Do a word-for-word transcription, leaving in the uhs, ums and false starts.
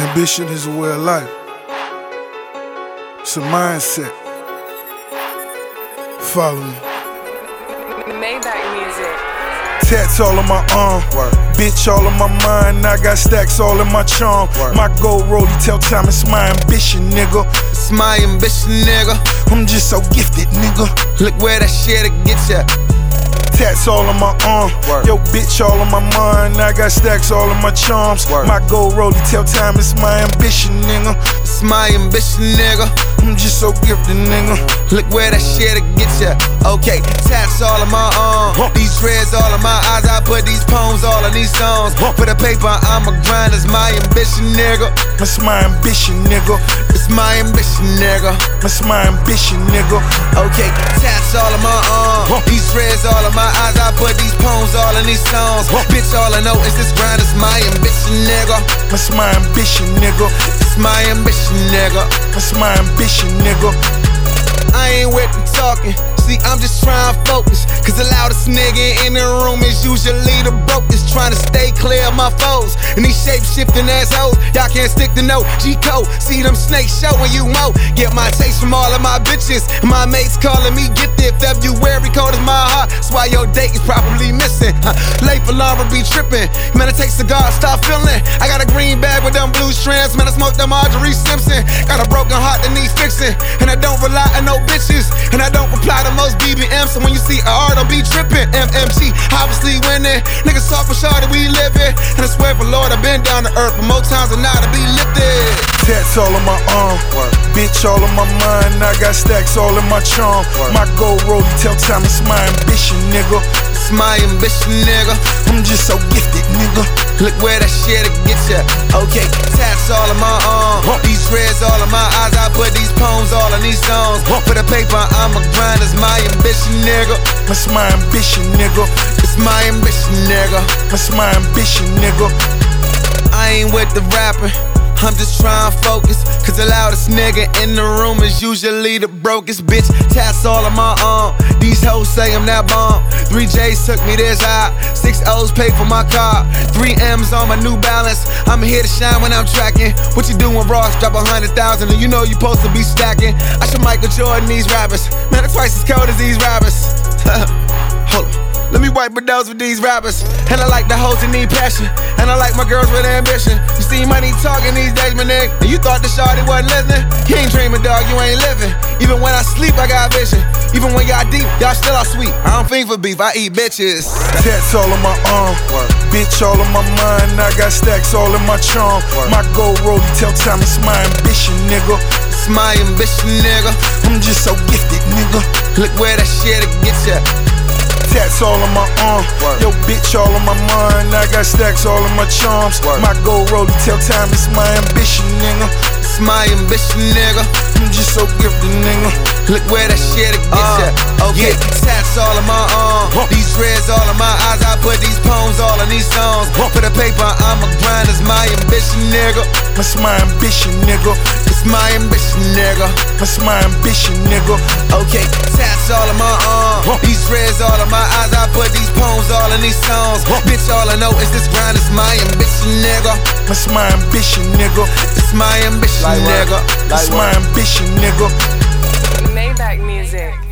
Ambition is a way of life. It's a mindset. Follow me. Maybach music. Tats all on my arm, Word. bitch all on my mind. I got stacks all in my charm. Word. My gold rollie tell time it's my ambition, nigga. It's my ambition, nigga. I'm just so gifted, nigga. Look where that shit'll get ya. Tats all on my arm, Word. yo bitch all on my mind. I got stacks all in my charms. Word. My gold rollie tell time it's my ambition, nigga. It's my ambition, nigga. I'm just so gifted, nigga. Look where that shit'll get ya. Okay, tats all on my arm, these dreads all in my eyes. I put these poems all in these songs. For the paper, I'm a grind. It's my ambition, nigga. That's my ambition, nigga. It's my ambition, nigga. That's my ambition, nigga. Okay, tats all in my arm, these dreads all in my eyes. I put these poems all in these songs. Bitch, all I know is this grind. It's my ambition, nigga. That's my ambition, nigga. It's my ambition, nigga. That's my ambition, nigga. I ain't with the talking. See, I'm just trying to focus. Cause the loudest nigga in the room is usually the brokest. Trying to stay clear of my foes. And these shape-shifting assholes, y'all can't stick to no G-code. See them snakes showing you mo. Get my taste from all of my bitches. And my mates calling me gifted. February cold is my heart. That's why your date is probably missing. Huh. Late for Laura be tripping. Man, I take cigars, stop feeling. I got a green bag with them blue strands. Man, I smoke them Marjorie Simpson. Got a broken heart that needs fixing. And I don't rely on no bitches. And I don't reply to most B B Ms. So when you see R, don't be tripping. M M G, obviously winning. Niggas talk for sure that we living. And I swear for Lord, I've been down to earth, but more times than not, I be lifted. Tats all on my arm, Word. bitch all on my mind. I got stacks all in my charm. Word. My gold rollie tell time it's my ambition, nigga. It's my ambition, nigga. I'm just so gifted, nigga. Look where that shit'll get ya. Okay, tats all in my arm, these dreads all in my eyes. I put these poems all in these songs. For the paper, I'm a grind. It's my ambition, nigga. That's my ambition, nigga. It's my ambition, nigga. That's my ambition, nigga. I ain't with the rapping, I'm just trying to focus. Cause the loudest nigga in the room is usually the brokest. Bitch, tats all on my arm. These hoes say I'm that bomb. Three J's took me this high. Six O's paid for my car. Three M's on my New Balance. I'm here to shine when I'm tracking. What you doing, Ross? Drop a hundred thousand and you know you supposed to be stacking. I should Michael Jordan these rappers. Man, I'm twice as cold as these rappers. Hold on. Let me wipe my nose with these rappers. And I like the hoes that need passion. And I like my girls with ambition. You see money talking these days, my nigga. And you thought the shawty wasn't listening? You ain't dreaming, dog, you ain't living. Even when I sleep, I got vision. Even when y'all deep, y'all still are sweet. I don't think for beef, I eat bitches. Tats all on my arm, Word. bitch all on my mind. I got stacks all in my charm. Word. My gold rollie tell time it's my ambition, nigga. It's my ambition, nigga. I'm just so gifted, nigga. Look where that shit'll get ya. Tats all on my arm, Word. yo bitch all on my mind. I got stacks all in my charms. Word. My gold rollie tell time it's my ambition, nigga. It's my ambition, nigga. I'm just so gifted, nigga. Look where that shit'll get ya. Okay, tats all in my arm, these dreads all in my eyes. I put these poems all in these songs. For the paper, I'm a grind. It's my ambition, nigga. That's my ambition, nigga. It's my ambition, nigga. That's my ambition, nigga. Okay, tats all in my arm, these dreads all in my eyes. I put these poems all in these songs. Bitch, all I know is this grind. It's my ambition, nigga. That's my ambition, nigga. It's my ambition, nigga. That's my ambition, nigga. Maybach music.